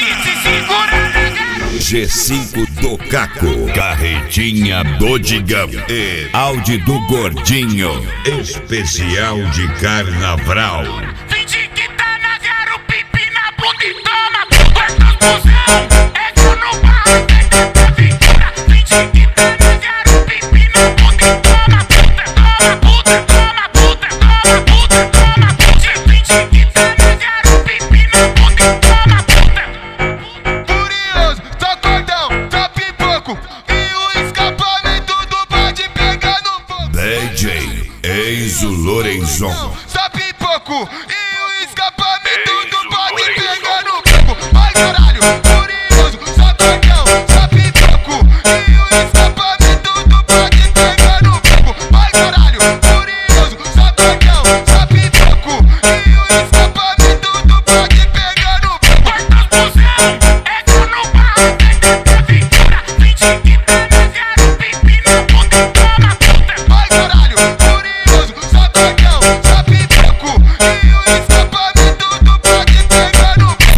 G5 do Caco, carretinha do Digão e Audi do Gordinho, especial de carnaval. Finge que tá na zero, pipi na bunda e toma quantas cuzão. Ego no barro, pega pra figura. Finge que tá na zero, pipi na bunda e toma puta, toma puta, toma puta, toma puta. Finge que tá na zero, pipi na bunda e toma puta. Curioso, só cordão, só pipoco e o escapamento do pode pegar no fogo. DJ Enzo Lorenzon. Só pipoco e o escapamento do pode pegar no fogo. Vai caralho, curioso, só cordão, só pipoco e o escapamento do pode pegar no fogo. Vai caralho, curioso, só cordão, só pipoco e o escapamento do pode pegar no fogo. Quantas cuzão, ego no barro, pega pra figura. Finge que tá na zero, pipi na bunda e toma puta. Vai caralho, curioso, só cordão, só pipoco e o escapamento do pode pegar no fogo.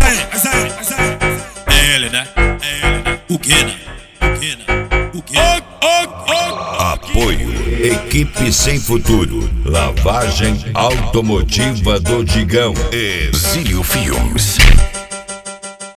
É ele, né? O que, né? O que? Apoio Equipe Sem Futuro, lavagem automotiva do Digão e Zílio Filmes.